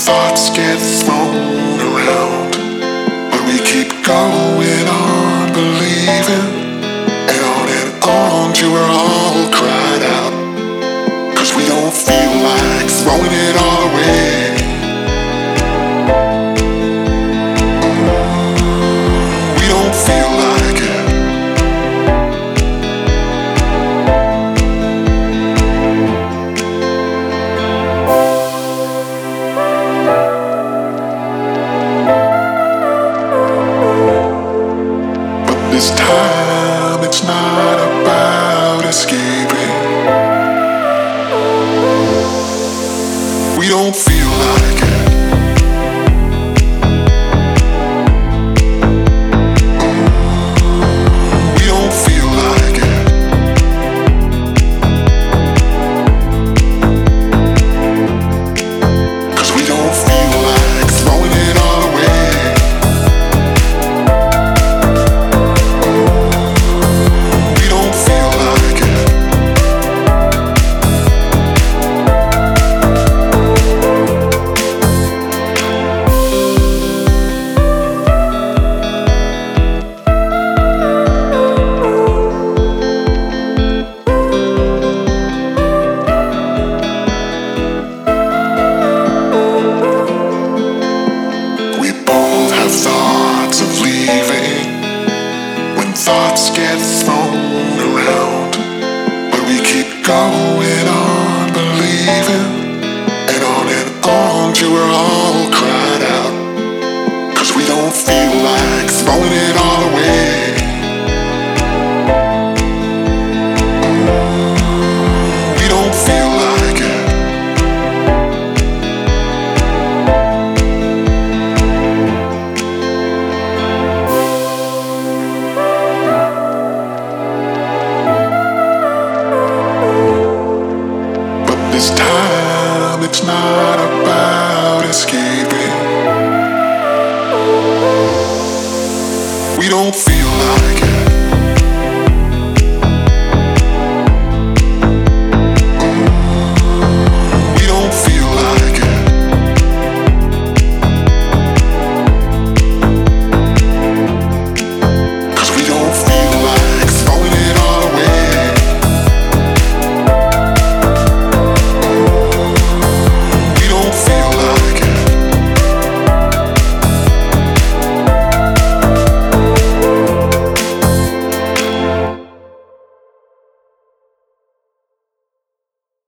thoughts get thrown around, but we keep going on believing, and on till we're all cried out, 'cause we don't feel like throwing it all away. We don't feel like it. This time it's not about escaping. We don't feel like it. We don't feel like it. Cause we don't feel like throwing it all away. Thoughts of leaving, when thoughts get thrown around, but we keep going on believing, and on till we're all